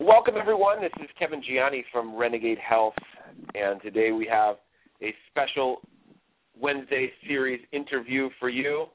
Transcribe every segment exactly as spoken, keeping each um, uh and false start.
Welcome, everyone. This is Kevin Gianni from Renegade Health, and today we have a special Wednesday series interview for you.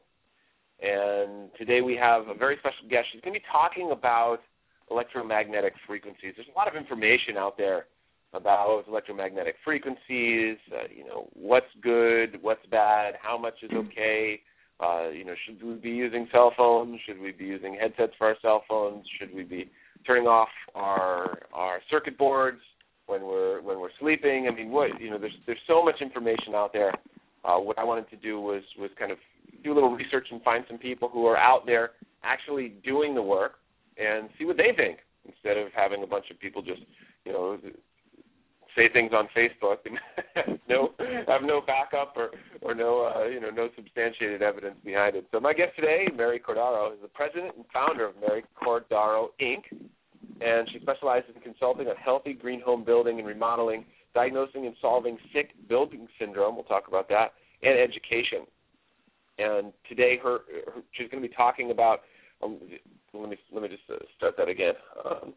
And today we have a very special guest. She's going to be talking about electromagnetic frequencies. There's a lot of information out there about electromagnetic frequencies, uh, you know, what's good, what's bad, how much is okay. Uh, you know, should we be using cell phones? Should we be using headsets for our cell phones? Should we be turning off our our circuit boards when we're when we're sleeping? I mean, what you know, there's there's so much information out there. Uh, what I wanted to do was was kind of do a little research and find some people who are out there actually doing the work and see what they think, instead of having a bunch of people just you know say things on Facebook and no have no backup or or no uh, you know no substantiated evidence behind it. So my guest today, Mary Cordaro, is the president and founder of Mary Cordaro Incorporated, and she specializes in consulting on healthy green home building and remodeling, diagnosing and solving sick building syndrome. We'll talk about that, and education. And today, her, her she's going to be talking about. Um, let me let me just uh, start that again. Um,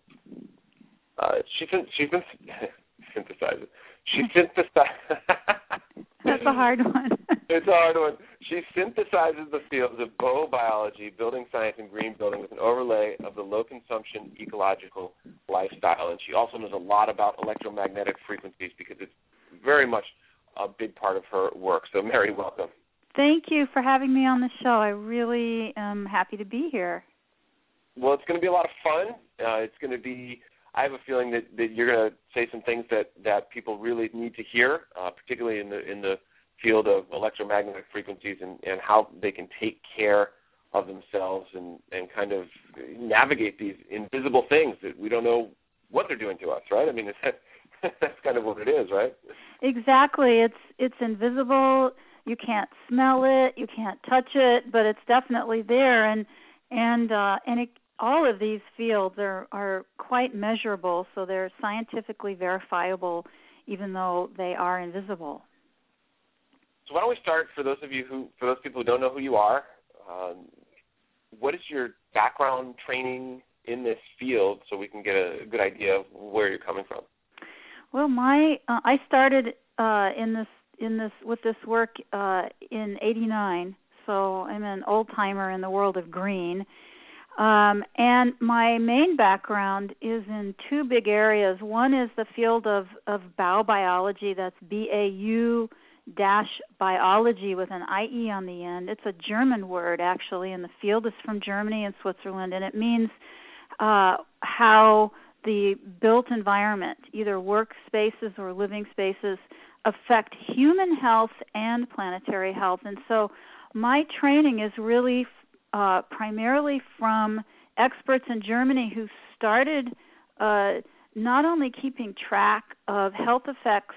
uh, she's been she's been. Synthesizes. She synthesizes. That's a hard one. It's a hard one. She synthesizes the fields of biobiology, building science, and green building with an overlay of the low-consumption ecological lifestyle. And she also knows a lot about electromagnetic frequencies because it's very much a big part of her work. So, Mary, welcome. Thank you for having me on the show. I really am happy to be here. Well, it's going to be a lot of fun. Uh, it's going to be I have a feeling that, that you're going to say some things that, that people really need to hear, uh, particularly in the in the field of electromagnetic frequencies and, and how they can take care of themselves and, and kind of navigate these invisible things that we don't know what they're doing to us, right? I mean, it's, that's kind of what it is, right? Exactly. It's it's invisible. You can't smell it. You can't touch it, but it's definitely there. And and uh, and it. All of these fields are, are quite measurable, so they're scientifically verifiable, even though they are invisible. So why don't we start, for those of you who, for those people who don't know who you are, um, what is your background training in this field, so we can get a good idea of where you're coming from? Well, my uh, I started uh, in this in this with this work uh, in eighty-nine, so I'm an old timer in the world of green. Um, and my main background is in two big areas. One is the field of, of baubiology, that's B A U dash biology with an I E on the end. It's a German word, actually, and the field is from Germany and Switzerland, and it means uh, how the built environment, either workspaces or living spaces, affect human health and planetary health. And so my training is really Uh, primarily from experts in Germany who started uh, not only keeping track of health effects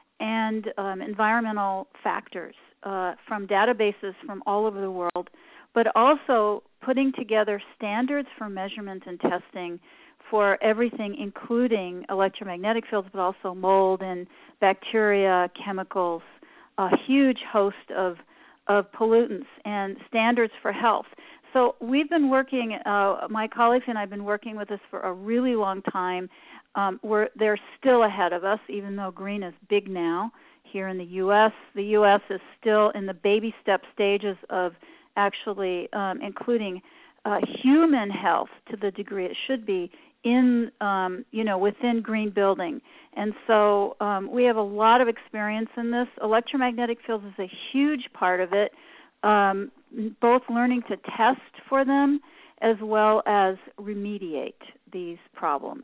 and um, environmental factors uh, from databases from all over the world, but also putting together standards for measurement and testing for everything, including electromagnetic fields, but also mold and bacteria, chemicals, a huge host of of pollutants and standards for health. So we've been working, uh, my colleagues and I have been working with this for a really long time. Um, we're, they're still ahead of us, even though green is big now here in the U S. The U S is still in the baby step stages of actually um, including uh, human health to the degree it should be in, um, you know, within green building. And so um, we have a lot of experience in this. Electromagnetic fields is a huge part of it, um, both learning to test for them as well as remediate these problems.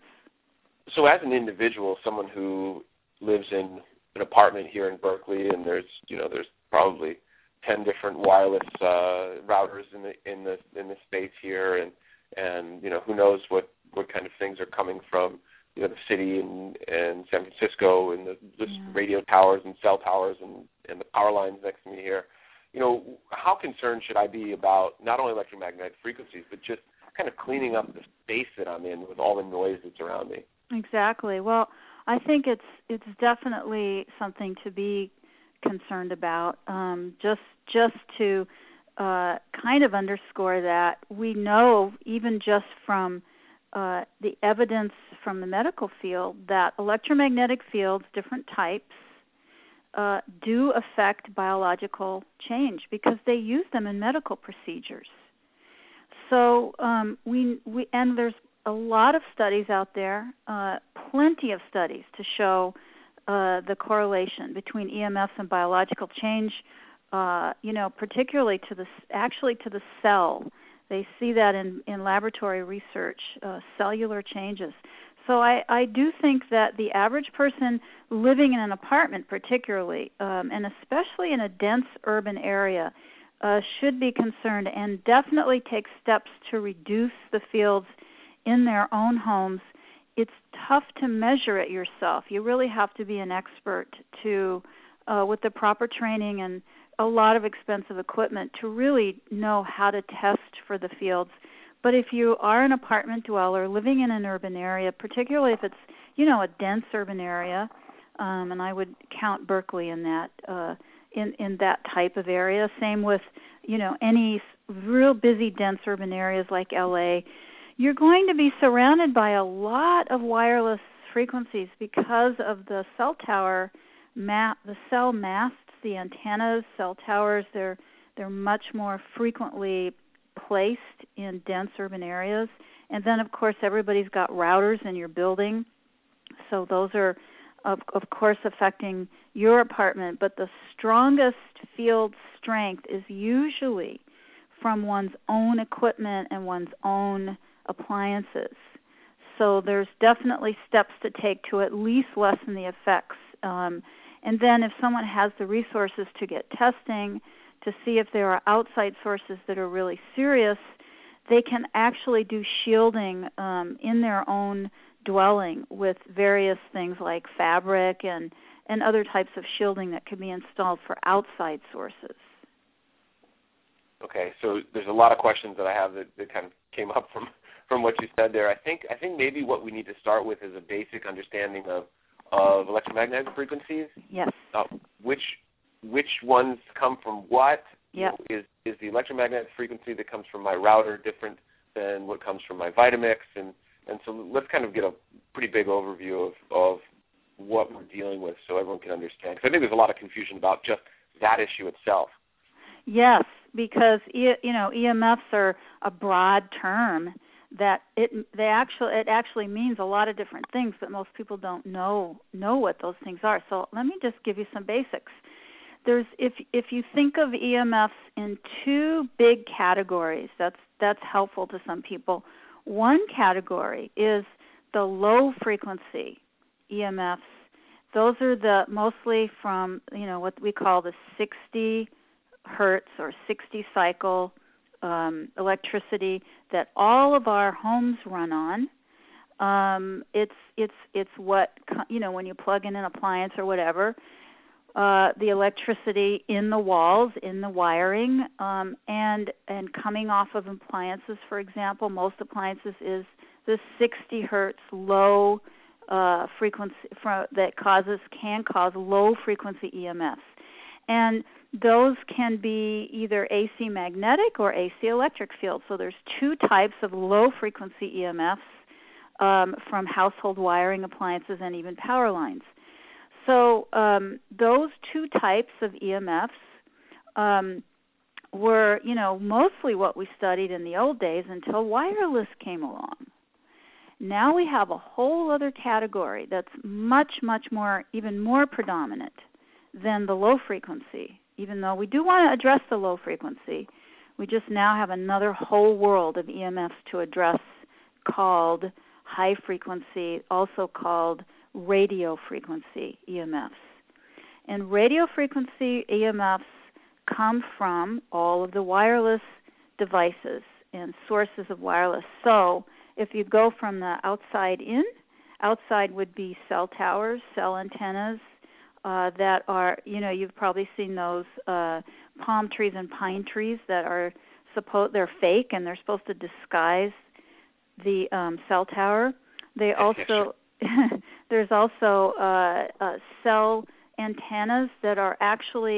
So as an individual, someone who lives in an apartment here in Berkeley, and there's, you know, there's probably ten different wireless uh, routers in the in the in the space here, and and you know, who knows what what kind of things are coming from, you know, the city and, and San Francisco and the just yeah. radio towers and cell towers and, and the power lines next to me here. You know, how concerned should I be about not only electromagnetic frequencies, but just kind of cleaning up the space that I'm in with all the noise that's around me? Exactly. Well, I think it's it's definitely something to be concerned about. Um, just just to uh, kind of underscore that, we know even just from uh, the evidence from the medical field that electromagnetic fields, different types, uh, do affect biological change because they use them in medical procedures. So um, we, we and there's a lot of studies out there, uh, plenty of studies to show uh, the correlation between E M Fs and biological change. Uh, you know, particularly to the actually to the cell. They see that in, in laboratory research, uh, cellular changes. So I, I do think that the average person living in an apartment particularly, um, and especially in a dense urban area, uh, should be concerned and definitely take steps to reduce the fields in their own homes. It's tough to measure it yourself. You really have to be an expert to, uh, with the proper training and a lot of expensive equipment to really know how to test for the fields. But if you are an apartment dweller living in an urban area, particularly if it's, you know, a dense urban area, um, and I would count Berkeley in that, uh, in, in that type of area. Same with, you know, any real busy, dense urban areas like L A, you're going to be surrounded by a lot of wireless frequencies because of the cell tower, ma- the cell masts, the antennas, cell towers. They're they're much more frequently placed in dense urban areas. And then, of course, everybody's got routers in your building, so those are, of, of course, affecting your apartment. But the strongest field strength is usually from one's own equipment and one's own appliances. So there's definitely steps to take to at least lessen the effects. Um, and then if someone has the resources to get testing, to see if there are outside sources that are really serious, they can actually do shielding um, in their own dwelling with various things like fabric and, and other types of shielding that can be installed for outside sources. Okay, so there's a lot of questions that I have that, that kind of came up from, from what you said there. I think I think maybe what we need to start with is a basic understanding of, of electromagnetic frequencies. Yes. Uh, which which ones come from what? Yeah. You know, is is the electromagnetic frequency that comes from my router different than what comes from my Vitamix? And, and so let's kind of get a pretty big overview of, of what we're dealing with so everyone can understand. Because I think there's a lot of confusion about just that issue itself. Yes, because you know E M Fs are a broad term that it they actually it actually means a lot of different things, but most people don't know know what those things are. So let me just give you some basics. There's if if you think of E M Fs in two big categories, that's that's helpful to some people. One category is the low frequency E M Fs. Those are the mostly from, you know, what we call the sixty hertz or sixty cycle um, electricity that all of our homes run on. Um, it's it's it's what, you know, when you plug in an appliance or whatever, uh, the electricity in the walls, in the wiring, um, and and coming off of appliances, for example, most appliances is the sixty hertz low uh, frequency for, that causes can cause low frequency E M Fs, and those can be either A C magnetic or A C electric fields. So there's two types of low frequency E M Fs um, from household wiring, appliances, and even power lines. So um, those two types of E M Fs um, were, you know, mostly what we studied in the old days until wireless came along. Now we have a whole other category that's much, much more, even more predominant than the low frequency. Even though we do want to address the low frequency, we just now have another whole world of E M Fs to address called high frequency, also called radio frequency E M Fs. And radio frequency E M Fs come from all of the wireless devices and sources of wireless. So if you go from the outside in, outside would be cell towers, cell antennas, Uh, that are, you know, you've probably seen those uh, palm trees and pine trees that are supposed they're fake and they're supposed to disguise the um, cell tower. They also there's also uh, uh, cell antennas that are actually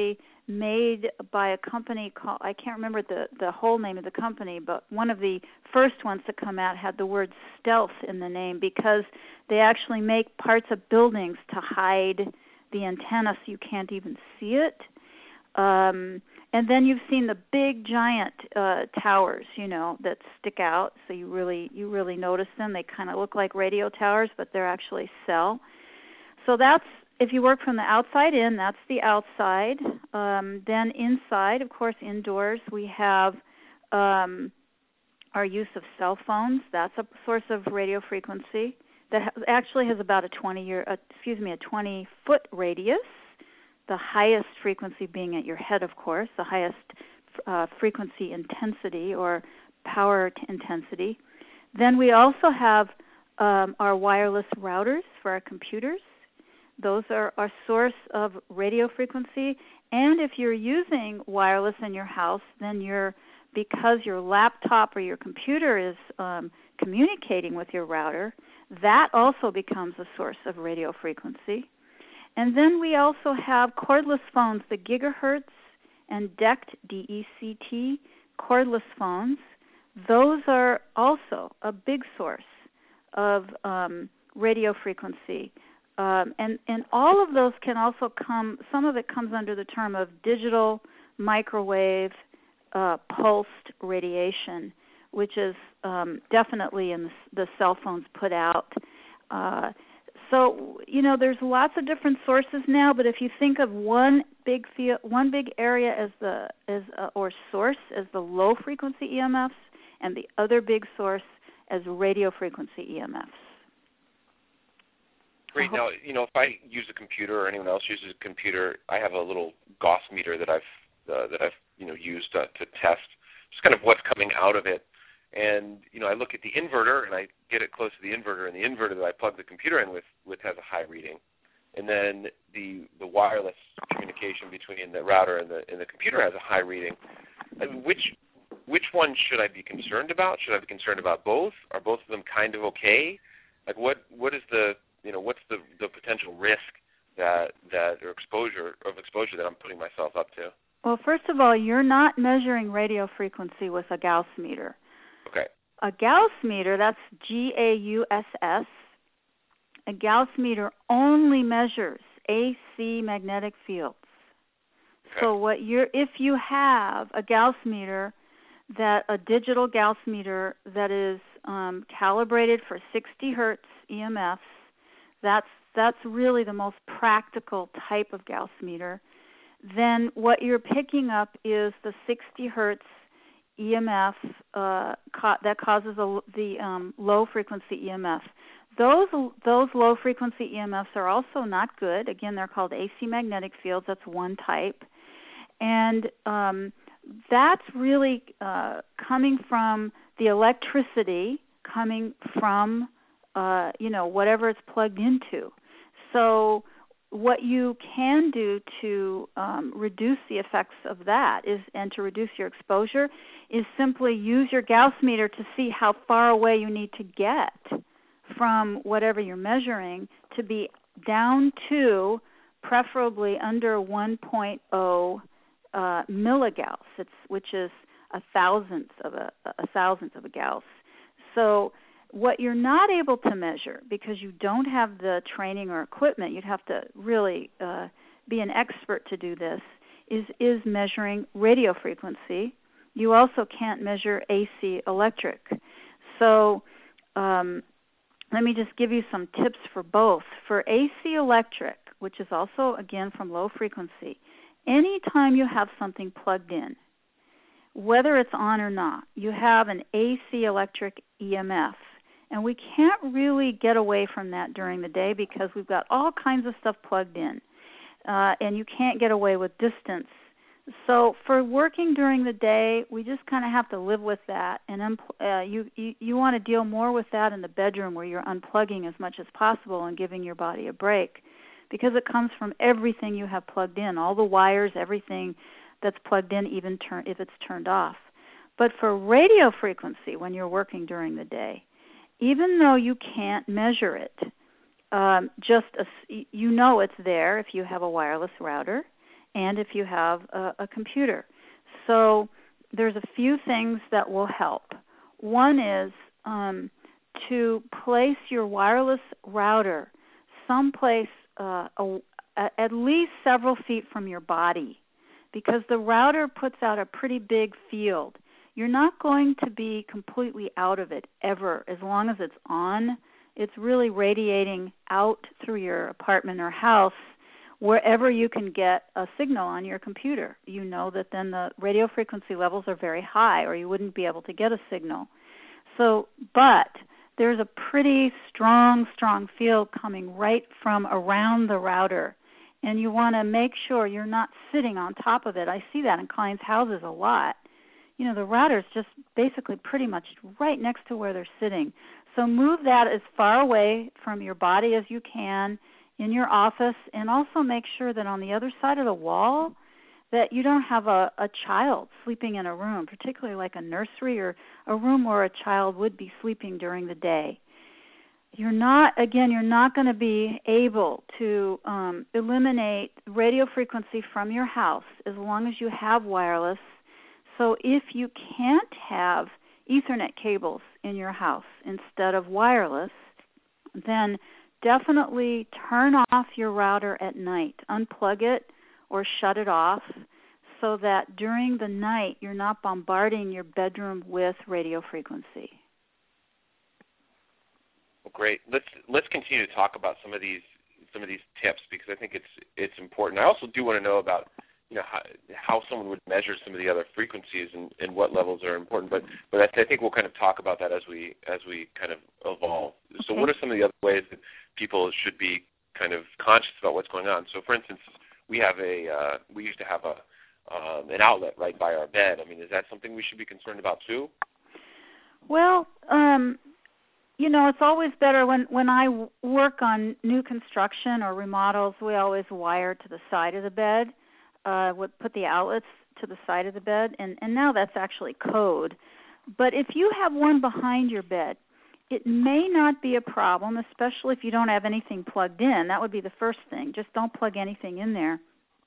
made by a company called, I can't remember the, the whole name of the company, but one of the first ones to come out had the word stealth in the name because they actually make parts of buildings to hide the antenna so you can't even see it. Um, and then you've seen the big giant uh, towers, you know, that stick out, so you really you really notice them. They kind of look like radio towers, but they're actually cell. So that's, if you work from the outside in, that's the outside. Um, then inside, of course, indoors, we have um, our use of cell phones. That's a source of radio frequency that ha- actually has about a twenty year, uh, excuse me, a twenty foot radius. The highest frequency being at your head, of course, the highest uh, frequency intensity or power t- intensity. Then we also have um, our wireless routers for our computers. Those are our source of radio frequency. And if you're using wireless in your house, then you're, because your laptop or your computer is um, communicating with your router, that also becomes a source of radio frequency. And then we also have cordless phones, the gigahertz and D E C T, D E C T, cordless phones. Those are also a big source of um, radio frequency. Um, and, and all of those can also come, some of it comes under the term of digital microwave uh, pulsed radiation, which is um, definitely in the, the cell phones put out. Uh, so, you know, there's lots of different sources now, but if you think of one big field, one big area as the as uh, or source as the low frequency E M Fs, and the other big source as radio frequency E M Fs. Great. Now, you know, if I use a computer or anyone else uses a computer, I have a little Gauss meter that I've uh, that I've you know used uh, to test just kind of what's coming out of it. And you know, I look at the inverter and I get it close to the inverter, and the inverter that I plug the computer in with, with has a high reading. And then the the wireless communication between the router and the and the computer has a high reading. And which which one should I be concerned about? Should I be concerned about both? Are both of them kind of okay? Like what what is the you know what's the, the potential risk that that or exposure of exposure that I'm putting myself up to? Well, first of all, you're not measuring radio frequency with a Gauss meter. Okay. A Gauss meter, that's G A U S S, a Gauss meter only measures A C magnetic fields. Okay. So what you're, if you have a Gauss meter, that a digital Gauss meter that is um, calibrated for sixty hertz E M Fs, that's that's really the most practical type of Gauss meter. Then what you're picking up is the sixty hertz E M F uh, ca- that causes a, the um, low frequency E M F. Those those low frequency E M Fs are also not good. Again, they're called A C magnetic fields. That's one type, and um, that's really uh, coming from the electricity coming from uh, you know whatever it's plugged into. So what you can do to um, reduce the effects of that is, and to reduce your exposure, is simply use your Gauss meter to see how far away you need to get from whatever you're measuring to be down to preferably under one point zero uh, milligauss, it's, which is a thousandth of a, a thousandth of a Gauss. So what you're not able to measure, because you don't have the training or equipment, you'd have to really uh, be an expert to do this, is, is measuring radio frequency. You also can't measure A C electric. So um, let me just give you some tips for both. For A C electric, which is also, again, from low frequency, anytime you have something plugged in, whether it's on or not, you have an A C electric E M F. And we can't really get away from that during the day because we've got all kinds of stuff plugged in. Uh, and you can't get away with distance. So for working during the day, we just kind of have to live with that. And uh, you, you, you want to deal more with that in the bedroom where you're unplugging as much as possible and giving your body a break, because it comes from everything you have plugged in, all the wires, everything that's plugged in, even turn, if it's turned off. But for radio frequency, when you're working during the day, even though you can't measure it, um, just a, you know it's there if you have a wireless router, and if you have a, a computer. So there's a few things that will help. One is um, to place your wireless router someplace uh, a, a, at least several feet from your body, because the router puts out a pretty big field. You're not going to be completely out of it ever as long as it's on. It's really radiating out through your apartment or house wherever you can get a signal on your computer. You know that then the radio frequency levels are very high, or you wouldn't be able to get a signal. So, but there's a pretty strong, strong field coming right from around the router, and you want to make sure you're not sitting on top of it. I see that in clients' houses a lot. You know, the router's just basically pretty much right next to where they're sitting. So move that as far away from your body as you can in your office, and also make sure that on the other side of the wall that you don't have a, a child sleeping in a room, particularly like a nursery or a room where a child would be sleeping during the day. You're not, again, you're not going to be able to um, eliminate radio frequency from your house as long as you have wireless. So if you can't have Ethernet cables in your house instead of wireless, then definitely turn off your router at night. Unplug it or shut it off so that during the night you're not bombarding your bedroom with radio frequency. Well, great. Let's let's continue to talk about some of these some of these tips, because I think it's it's important. I also do want to know about you know how, how someone would measure some of the other frequencies and, and what levels are important. But but I think we'll kind of talk about that as we as we kind of evolve. So Okay. what are some of the other ways that people should be kind of conscious about what's going on? So for instance, we have a uh, we used to have a um, an outlet right by our bed. I mean, is that something we should be concerned about too? Well, um, you know, it's always better when when I w- work on new construction or remodels. We always wire to the side of the bed. Uh, would put the outlets to the side of the bed, and and now that's actually code. But if you have one behind your bed, it may not be a problem, especially if you don't have anything plugged in. That would be the first thing. Just don't plug anything in there.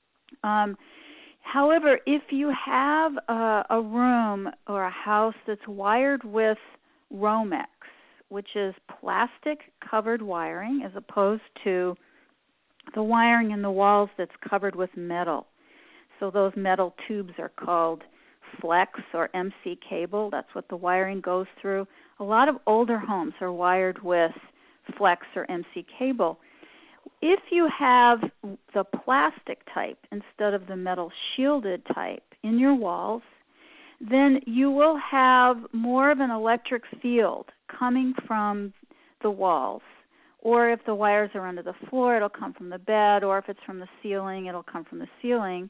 Um, however, if you have a, a room or a house that's wired with Romex, which is plastic-covered wiring as opposed to the wiring in the walls that's covered with metal. So those metal tubes are called flex or M C cable. That's what the wiring goes through. A lot of older homes are wired with flex or M C cable. If you have the plastic type instead of the metal shielded type in your walls, then you will have more of an electric field coming from the walls. Or if the wires are under the floor, it'll come from the bed, or if it's from the ceiling, it'll come from the ceiling.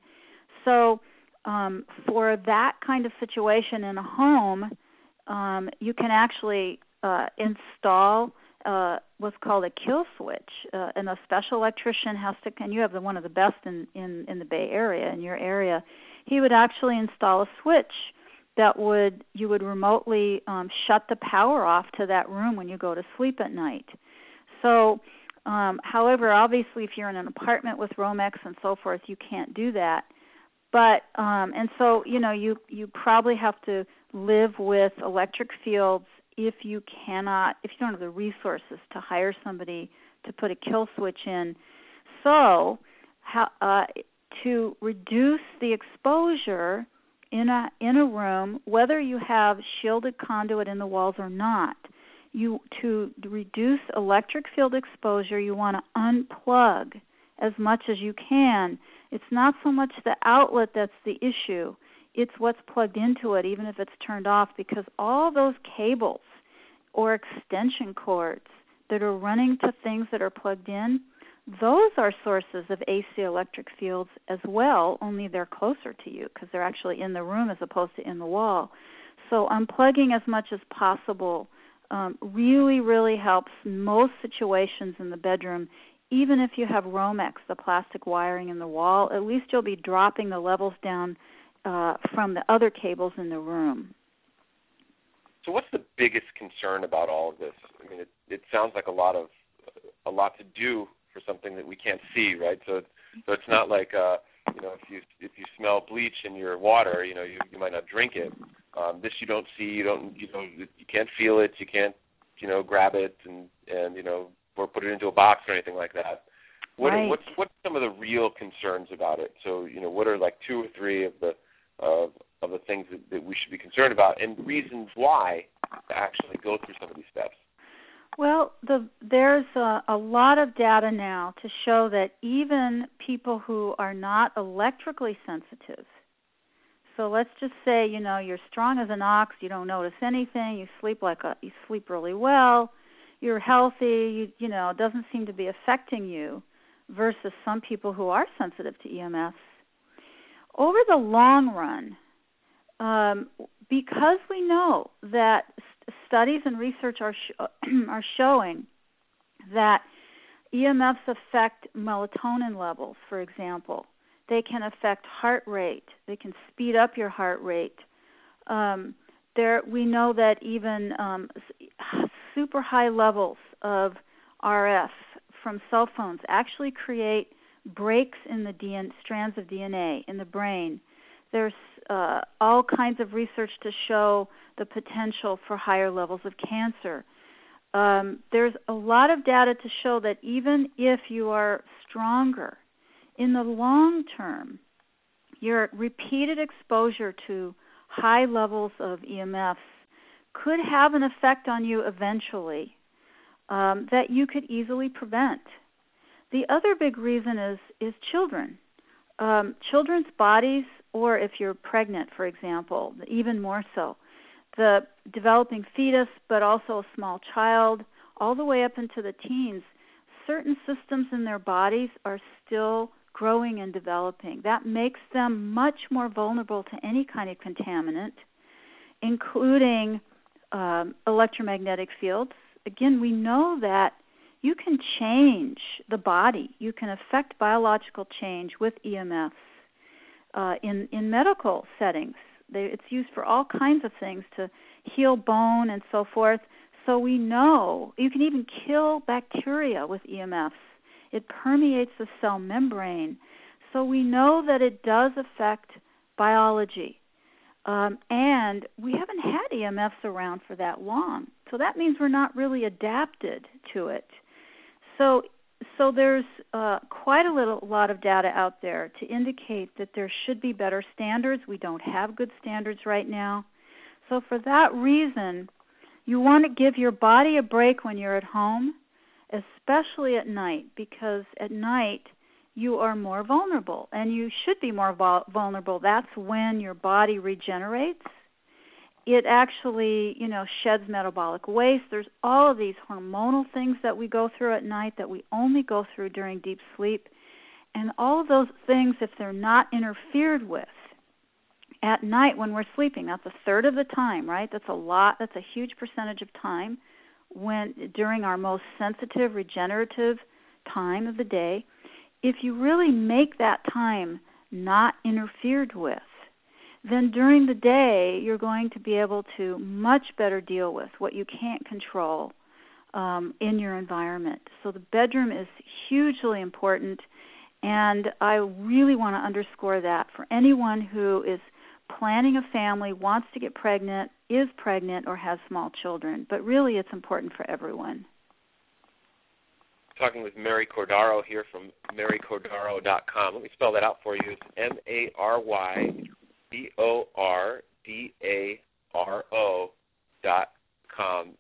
So um, for that kind of situation in a home, um, you can actually uh, install uh, what's called a kill switch, uh, and a special electrician has to, and you have the, one of the best in, in, in the Bay Area, in your area, he would actually install a switch that would, you would remotely um, shut the power off to that room when you go to sleep at night. So, um, however, obviously if you're in an apartment with Romex and so forth, you can't do that. But, um, and so, you know, you, you probably have to live with electric fields if you cannot, if you don't have the resources to hire somebody to put a kill switch in. So, how, uh, to reduce the exposure in a in a room, whether you have shielded conduit in the walls or not, you to reduce electric field exposure, you want to unplug as much as you can. It's not so much the outlet that's the issue. It's what's plugged into it, even if it's turned off, because all those cables or extension cords that are running to things that are plugged in, those are sources of A C electric fields as well, only they're closer to you because they're actually in the room as opposed to in the wall. So unplugging as much as possible um, really, really helps most situations in the bedroom. Even if you have Romex, the plastic wiring in the wall, at least you'll be dropping the levels down uh, from the other cables in the room. So what's the biggest concern about all of this? I mean, it, it sounds like a lot of a lot to do for something that we can't see, right? So, so it's not like uh, you know, if you if you smell bleach in your water, you know, you, you might not drink it. Um, this you don't see, you don't, you know, you can't feel it, you can't, you know, grab it and, and you know, or put it into a box or anything like that. What right. are, what's what's some of the real concerns about it? So, you know, what are like two or three of the of of the things that, that we should be concerned about, and reasons why to actually go through some of these steps? Well, the, there's a, a lot of data now to show that even people who are not electrically sensitive, so let's just say, you know, you're strong as an ox, you don't notice anything, you sleep like a, you sleep really well, you're healthy, you, you know, it doesn't seem to be affecting you, versus some people who are sensitive to E M Fs. Over the long run, um, because we know that st- studies and research are sh- are showing that E M Fs affect melatonin levels, for example. They can affect heart rate. They can speed up your heart rate. Um, there, we know that even um, super high levels of R F from cell phones actually create breaks in the D N A, strands of D N A in the brain. There's uh, all kinds of research to show the potential for higher levels of cancer. Um, there's a lot of data to show that even if you are stronger, in the long term, your repeated exposure to high levels of E M Fs could have an effect on you eventually um, that you could easily prevent. The other big reason is, is children. Um, children's bodies, or if you're pregnant, for example, even more so, the developing fetus, but also a small child, all the way up into the teens, certain systems in their bodies are still growing and developing. That makes them much more vulnerable to any kind of contaminant, including um, electromagnetic fields. Again, we know that you can change the body. You can affect biological change with E M Fs uh, in, in medical settings. They, it's used for all kinds of things to heal bone and so forth. So we know you can even kill bacteria with E M Fs. It permeates the cell membrane. So we know that it does affect biology. Um, and we haven't had E M Fs around for that long. So that means we're not really adapted to it. So so there's uh, quite a little lot of data out there to indicate that there should be better standards. We don't have good standards right now. So for that reason, you want to give your body a break when you're at home, especially at night, because at night you are more vulnerable, and you should be more vulnerable. That's when your body regenerates. It actually, you know, sheds metabolic waste. There's all of these hormonal things that we go through at night that we only go through during deep sleep. And all of those things, if they're not interfered with at night when we're sleeping, that's a third of the time, right? That's a lot. That's a huge percentage of time when during our most sensitive, regenerative time of the day. If you really make that time not interfered with, then during the day you're going to be able to much better deal with what you can't control um, in your environment. So the bedroom is hugely important, and I really want to underscore that for anyone who is planning a family, wants to get pregnant, is pregnant, or has small children. But really it's important for everyone. Talking with Mary Cordaro here from Mary Cordaro dot com. Let me spell that out for you. It's M A R Y C O R D A R O dot com.